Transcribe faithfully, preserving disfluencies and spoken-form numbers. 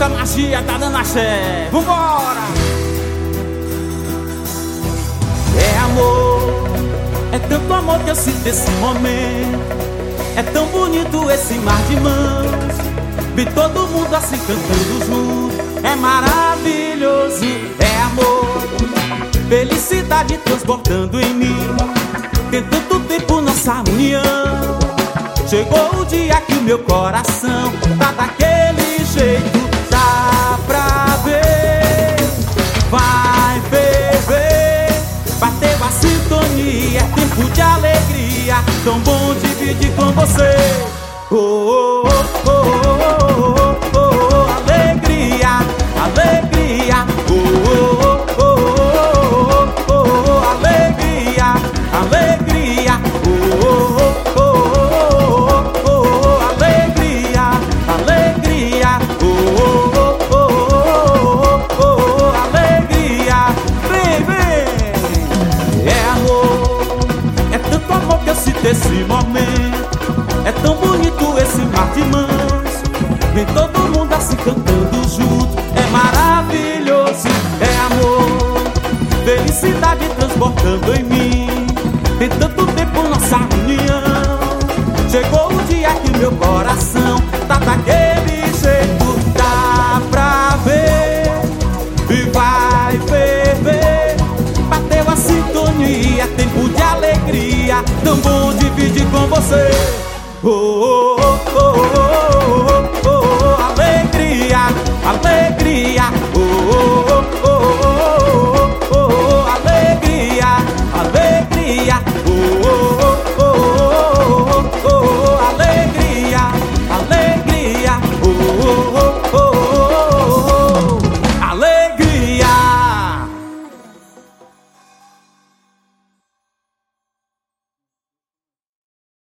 muita magia, tá dando axé. Vambora! É amor, é tanto amor que eu sinto esse momento. É tão bonito esse mar de mãos. Vi todo mundo assim cantando junto. É maravilhoso, é amor, felicidade transbordando em mim. Tem tanto tempo nossa união. Chegou o dia que o meu coração tá daquele jeito. Dá pra ver, vai ferver. Bateu a sintonia, é tempo de alegria. Tão bom dividir com você. Oh, oh, oh, oh, oh, oh, oh. Alegria, alegria. Oh, oh, oh, oh, oh, oh, oh. Alegria, alegria. Oh, oh, oh, oh, oh, oh. Alegria, alegria. Oh, oh, oh, oh, oh. Alegria. Vem, vem. É amor, é tanto amor que eu sinto esse momento. É tão bonito esse mar de mãos. Vem todo mundo assim cantando junto. É maravilhoso, é amor, felicidade transbordando em mim. Tem tanto tempo nossa união. Chegou o dia que meu coração tá daquele jeito. Dá pra ver e vai ferver. Bateu a sintonia, tempo de alegria. Tão bom dividir com você. Oh, oh, oh.